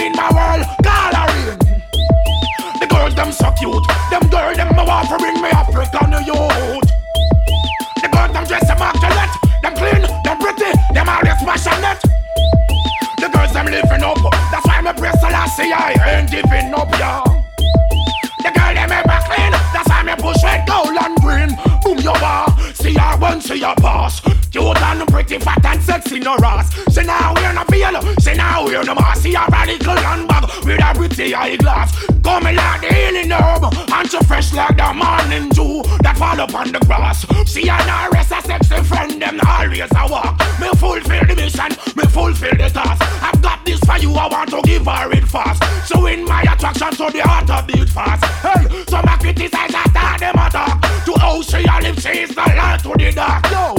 in my world, coloring. The girls them so cute. Them girls them want to bring me African youth. The girls them dress immaculate. Them clean, them pretty, them always passionate. The girls them living up. That's why me praise Selassie, I ain't giving up, yeah. The girl them ever clean. That's why me push red, gold and green. Boom your bar, see her when see her pass. Cute and pretty, fat and sexy, no ass. She now wear no veil, she now wear no mask. See her radical handbag with a pretty eyeglass. Coming like the healing herb, and she fresh like the morning dew that fall upon the grass. She and her rest a sexy friend, them always a walk. Me fulfill the mission, me fulfill the task. I've got this for you, I want to give her it fast. Showing my attraction to the heart of beat fast. Hey, some I criticize after them attack. To how she a live, she is the light to the dark. Yo,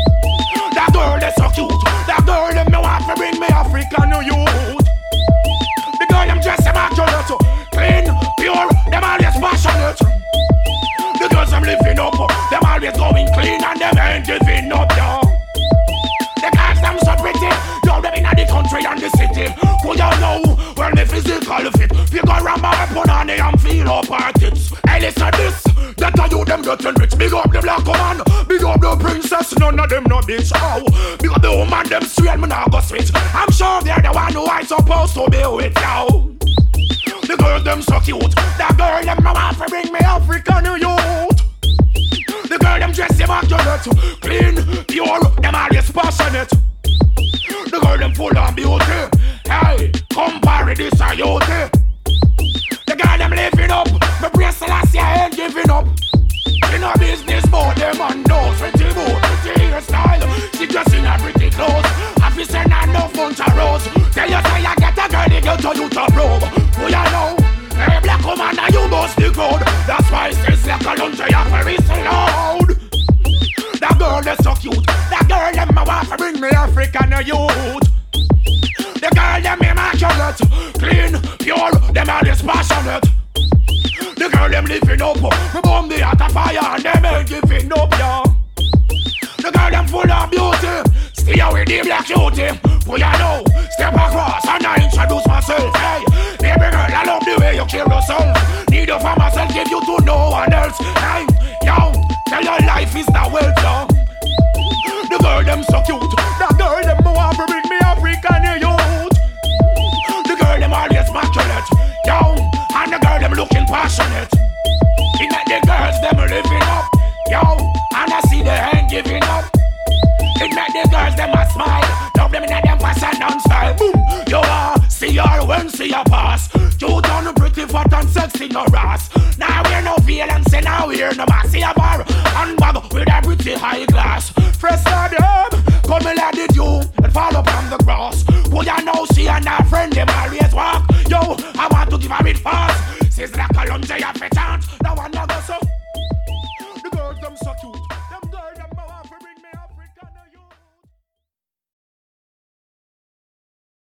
that girl is so cute. That girl them me want to bring me African youth. The girl them dress immaculate, clean, pure, them always passionate. The girls them living up, them always going clean and them ain't giving up, yo. The girls them so pretty, yo them inna the country and the city. Who you know, well me physical fit. Figure around my weapon and they am feel up our tits. Hey listen this, that are you them getting rich. Big up the black woman, big up the princess, none of them no bitch. Oh, big up the woman them straight, me nah go switch. I'm sure they're the one who I supposed to be with, yo. The girl them so cute. That girl them no want to bring me African youth. The girl them dress immaculate, clean, pure, them always passionate. The girl them full of beauty. Hey, compare this a youth. The girl them living up. Me praise Selassie, I ain't giving up. In a business mode, them on those pretty boat, pretty hairstyle. She just in her pretty clothes. Officer and no bunch of rose. Tell you say I get a girl, they get to you to probe. Who you know? Hey, black woman, now you bust the crowd. That's why it's like a lunch, you have to listen loud. That girl is so cute. That girl, them want to bring me African youth. The girl, them immaculate, clean, pure, them always passionate. The girl, them living up. Me bomb the heart of fire and them ain't giving up, yo. The girl, them full of beauty. Stay with the black cutie. Who you know? Step across and I introduce myself. Hey, baby girl, I love the way you kill yourself. Need you for myself, give you to no one else. Hey, yo, tell your life is the wealth, yo. The girl, them so cute. The girl, them want to bring me African youth. The girl, them always immaculate, yo. And the girl, them looking passionate. It make the girls, them living up, yo. And I see they ain't giving up. It make the girls, them a smile. Love them in a them fashion and style. Boom, yo, see her when see her pass. Cute and pretty, fat and sexy, no ass. Now we're no veil and say now we're no mask. See a bar and bag with a pretty high glass. Fresh stardom, come and let it you and fall upon the cross. Who you know, she and her friend, them always walk. Yo, I want to give her it fast. She's like a lunge, you have a chance. No one